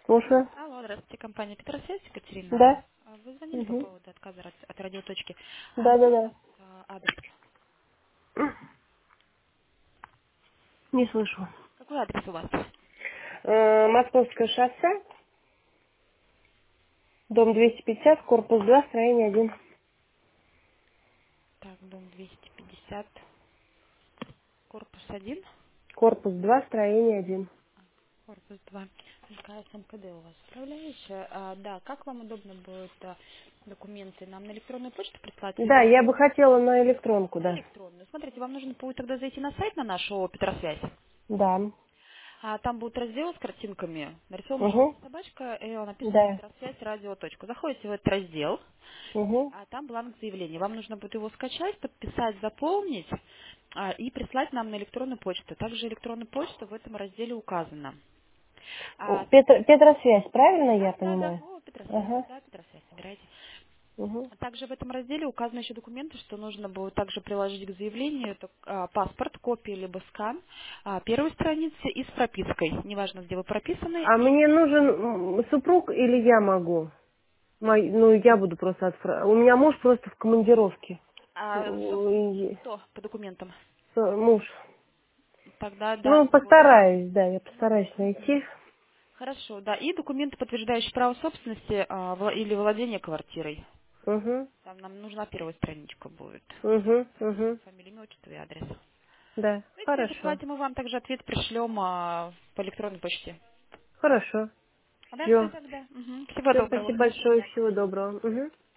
Слушаю. Алло, здравствуйте, компания Петросвязь, Екатерина. Да. Вы звонили по Угу. поводу отказа от радиоточки. Да, да, Какой у да. вас адрес? Не слышу. Какой адрес у вас? Московское шоссе, дом 250, корпус 2, строение 1. Так, дом 250, корпус 1, Корпус 2, строение 1. корпус 2. Какая МКД у вас управляющая? Да, как вам удобно будет документы нам на электронную почту прислать, Да, либо я бы хотела на электронку, на да. электронную? Смотрите, вам нужно будет тогда зайти на сайт на нашу Петросвязь. Да. Там будет раздел с картинками, нарисована Угу. желтая собачка, и написано Да. «Петросвязь, радио. Точка». Заходите в этот раздел, Угу. там бланк заявления. Вам нужно будет его скачать, подписать, заполнить и прислать нам на электронную почту. Также электронная почта в этом разделе указана. А, Петросвязь, правильно да, я да, да, понимаю? о, Петросвязь, Ага. да, Петросвязь, собирайте. Угу. Также в этом разделе указаны еще документы, что нужно будет также приложить к заявлению. Это паспорт, копия либо скан первой страницы и с пропиской. Неважно, где вы прописаны. А И мне нужен супруг или я могу? Ну, я буду просто У меня муж просто в командировке. собственно, И- кто по документам? Муж. Тогда, да, Ну, постараюсь, да, я постараюсь найти. хорошо, да. И документы, подтверждающие право собственности или владение квартирой. Угу. Там нам нужна первая страничка будет. Угу. Угу. Фамилия, имя, отчество и адрес. Да, Давайте мне хорошо. присылайте, мы вам также ответ пришлем по электронной почте. Хорошо. Да, все Все. тогда. Мгм. Всего Все, доброго. спасибо Хорошего большое, дня. всего доброго. Угу.